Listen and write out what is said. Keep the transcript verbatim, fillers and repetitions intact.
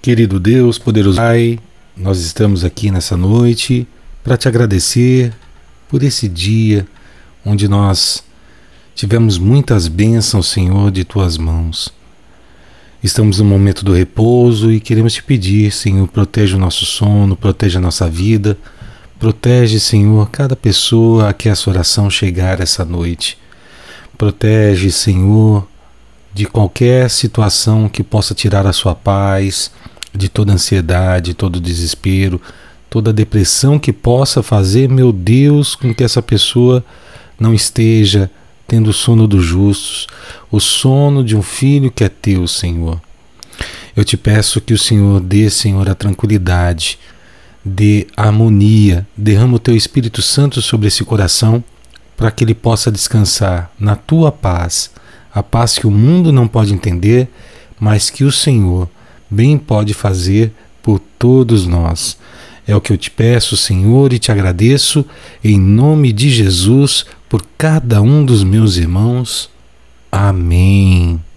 Querido Deus, poderoso Pai, nós estamos aqui nessa noite para te agradecer por esse dia onde nós tivemos muitas bênçãos, Senhor, de tuas mãos. Estamos no momento do repouso e queremos te pedir, Senhor, protege o nosso sono, protege a nossa vida, protege, Senhor, cada pessoa a que essa oração chegar essa noite. Protege, Senhor, de qualquer situação que possa tirar a sua paz, de toda ansiedade, todo desespero, toda depressão que possa fazer, meu Deus, com que essa pessoa não esteja tendo o sono dos justos, o sono de um filho que é teu, Senhor. Eu te peço que o Senhor dê, Senhor, a tranquilidade, dê a harmonia, derrama o teu Espírito Santo sobre esse coração, para que ele possa descansar na tua paz, a paz que o mundo não pode entender, mas que o Senhor bem pode fazer por todos nós. É o que eu te peço, Senhor, e te agradeço em nome de Jesus por cada um dos meus irmãos. Amém.